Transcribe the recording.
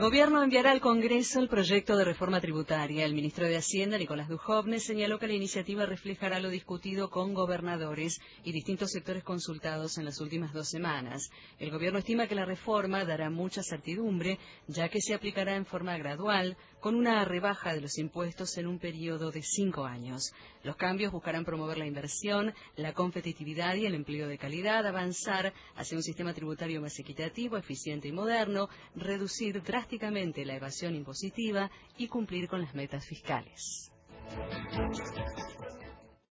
Gobierno enviará al Congreso el proyecto de reforma tributaria. El ministro de Hacienda, Nicolás Dujovne, señaló que la iniciativa reflejará lo discutido con gobernadores y distintos sectores consultados en las últimas 2 semanas. El Gobierno estima que la reforma dará mucha certidumbre, ya que se aplicará en forma gradual, con una rebaja de los impuestos en un periodo de 5 años. Los cambios buscarán promover la inversión, la competitividad y el empleo de calidad, avanzar hacia un sistema tributario más equitativo, eficiente y moderno, reducir drásticamente la evasión impositiva y cumplir con las metas fiscales.